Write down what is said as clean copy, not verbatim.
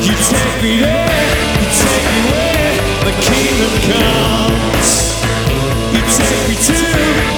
You take me there, you take me where the kingdom comes. You take me to